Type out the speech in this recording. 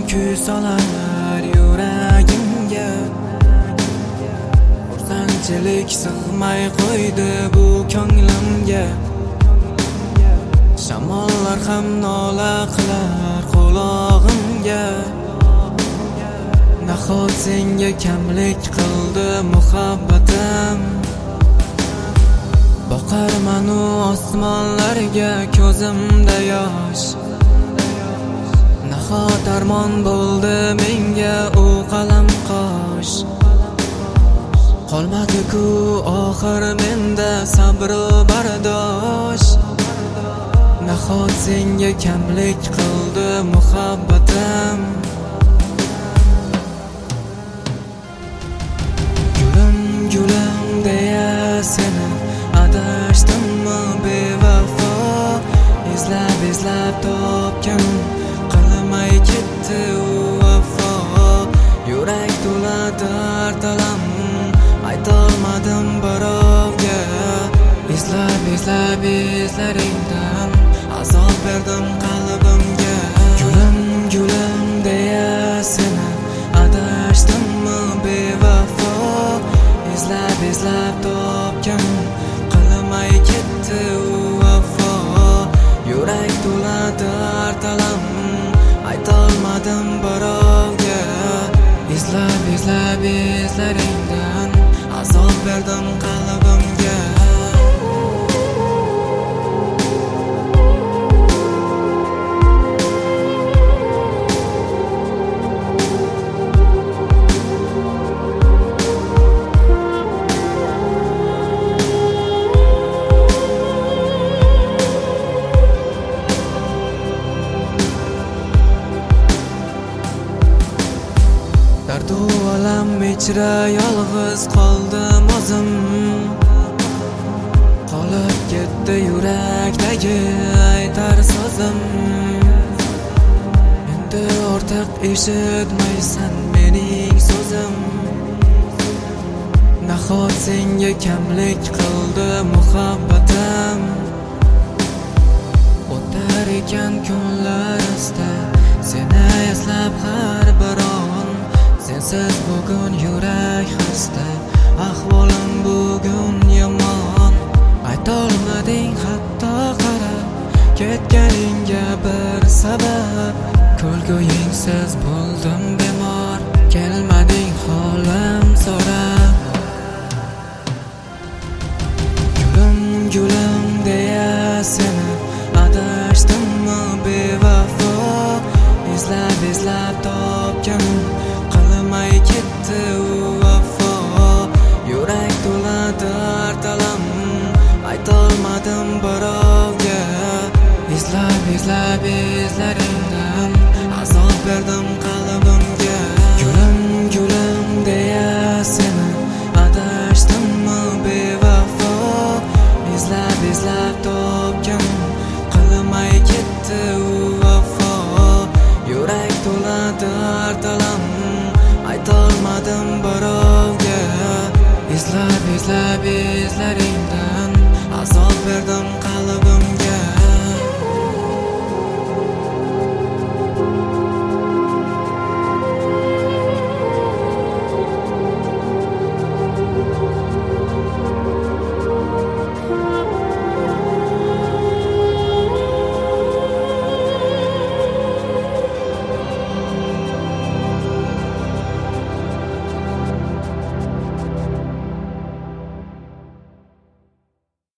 kuy solar yuragimga. Xursandchilik sig'may qo'ydi bu ko'nglimga. Shamollar ham nola qilar qulog'imga. Nahot senga kamlik qildi muhabbatim. Boqarman u osmonlarga ko'zimda yosh. Nahot armon bo'ldi menga u qalam qosh. Qolmadi-ku oxir menda sabr va bardosh. Nahot senga kamlik qildi muhabbatim. Gulim gulim deya seni adashdimmi bevafo. Izlab izlab topganim qilmay ketdi u vafo. Yurak to'la dard alam aytolmadim birovga. Izlab izlab izlaringdan azob berdim qalbimga. Gulim gulim deya seni adashdimmi bevafo. Izlab izlab topganim qilmay ketdi u vafo. Yurak to'la dard alam aytolmadim birovga. Izlab izlab izlaringdan azob berdim qalbimga. Dardu alam ichra yolg'iz qoldim o'zim. Qolib ketdi yurakdagi aytar so'zim. Endi ortiq eshitmaysan mening so'zim. Nahot senga kamlik qildi muhabbatim. O'tar ekan kunlar asti seni eslab har bir on. Sensiz bugun yurak xasta, ahvolim bugun yomon. Aytolmading hatto qarab ketganingga bir sabab. Ko'rguyingsiz bo'ldim bemor, kelmading holim so'rab. Gulim gulim deya seni adashdimmi bevafo. Izlab izlab topganim qilmay ketdi u vafo. Yurak to'la dard alam aytolmadim birovga. Izlab izlab izlaringdan azob berdim qalbimga. Gulim gulim deya seni adashdimmi bevafo. Izlab izlab topganim qilmay ketdi u vafo. Yurak to'la dard alam aytolmadim birovga. Izlab izlab izlaringdan azob berdim.